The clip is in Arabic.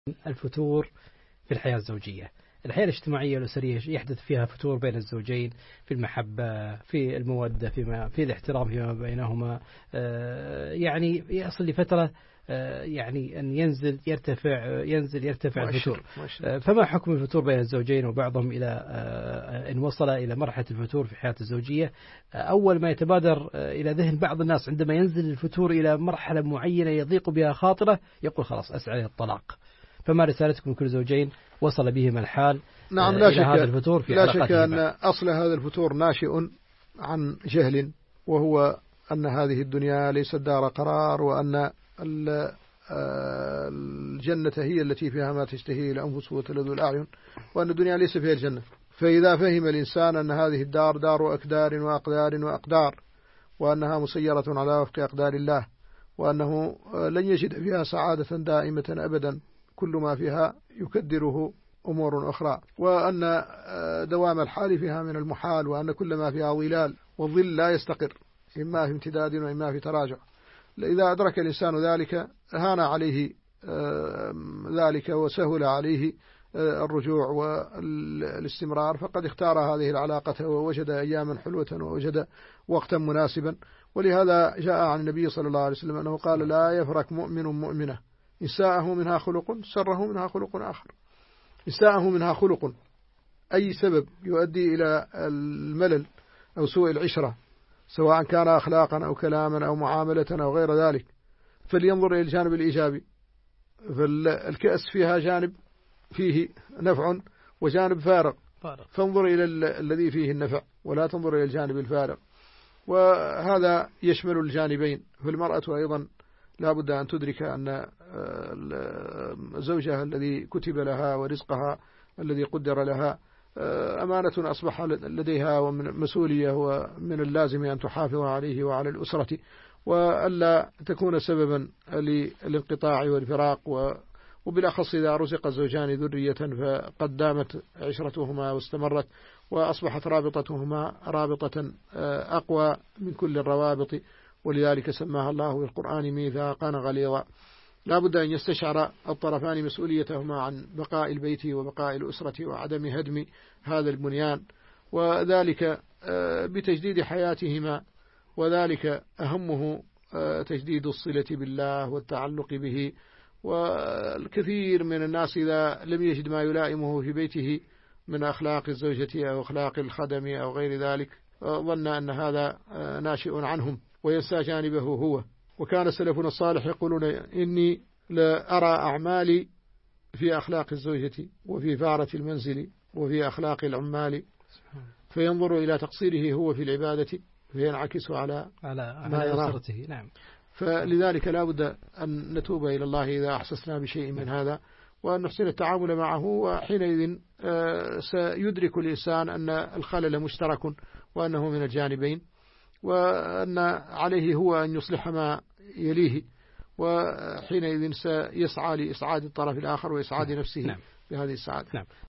الفتور في الحياة الزوجية. الحياة الاجتماعية والأسرية يحدث فيها فتور بين الزوجين في المحبة، في المودة، في الاحترام فيما بينهما. يعني يصل لفترة يعني أن يرتفع الفتور. فما حكم الفتور بين الزوجين وبعضهم إلى إن وصل إلى مرحلة الفتور في الحياة الزوجية؟ أول ما يتبادر إلى ذهن بعض الناس عندما ينزل الفتور إلى مرحلة معينة يضيق بها خاطره يقول خلاص أسعى الطلاق. فما رسالتكم لكل زوجين وصل بهم الحال نعم إلى هذا الفتور في لا شك أن أصل هذا الفتور ناشئ عن جهل، وهو أن هذه الدنيا ليست دار قرار، وأن الجنة هي التي فيها ما تشتهي الأنفس وتلذ الأعين، وأن الدنيا ليس فيها الجنة. فإذا فهم الإنسان أن هذه الدار دار أكدار وأقدار وأقدار، وأنها مسيرة على وفق أقدار الله، وأنه لن يجد فيها سعادة دائمة أبدا، كل ما فيها يكدره أمور أخرى، وأن دوام الحال فيها من المحال، وأن كل ما فيها ظلال، والظل لا يستقر، إما في امتداد وإما في تراجع. إذا أدرك الإنسان ذلك هان عليه ذلك وسهل عليه الرجوع والاستمرار، فقد اختار هذه العلاقة ووجد أياما حلوة ووجد وقتا مناسبا. ولهذا جاء عن النبي صلى الله عليه وسلم أنه قال: لا يفرق مؤمن مؤمنة إن ساءه منها خلق سره منها خلق آخر. إن ساءه منها خلق، أي سبب يؤدي إلى الملل أو سوء العشرة، سواء كان أخلاقا أو كلاما أو معاملة أو غير ذلك، فلينظر إلى الجانب الإيجابي. فالكأس فيها جانب فيه نفع وجانب فارغ، فانظر إلى الذي فيه النفع ولا تنظر إلى الجانب الفارغ، وهذا يشمل الجانبين. فالمرأة أيضا لا بد أن تدرك أن زوجها الذي كتب لها ورزقها الذي قدر لها أمانة أصبح لديها ومن مسؤولية، ومن اللازم أن تحافظ عليه وعلى الأسرة، وألا تكون سببا للانقطاع والفراق. وبالأخص إذا رزق الزوجان ذرية فقد دامت عشرتهما واستمرت، وأصبحت رابطتهما رابطة أقوى من كل الروابط، ولذلك سماها الله في القرآن ميثاقا غليظا. لا بد أن يستشعر الطرفان مسؤوليتهما عن بقاء البيت وبقاء الأسرة وعدم هدم هذا البنيان، وذلك بتجديد حياتهما، وذلك أهمه تجديد الصلة بالله والتعلق به. والكثير من الناس إذا لم يجد ما يلائمه في بيته من أخلاق الزوجة أو أخلاق الخدم أو غير ذلك ظن أن هذا ناشئ عنهم وينسى جانبه هو. وكان سلفنا الصالح يقولون: إني لا أرى أعمالي في أخلاق الزوجة وفي فارة المنزل وفي أخلاق العمال، فينظر إلى تقصيره هو في العبادة فينعكس على ما يراه. نعم. فلذلك لا بد أن نتوب إلى الله إذا أحسسنا بشيء من هذا، وأن نحسن التعامل معه، وحينئذ سيدرك الإنسان أن الخلل مشترك وأنه من الجانبين، وأن عليه هو أن يصلح ما يليه، وحينئذ سيسعى لإسعاد الطرف الآخر وإسعاد نفسه بهذه السعادة. نعم.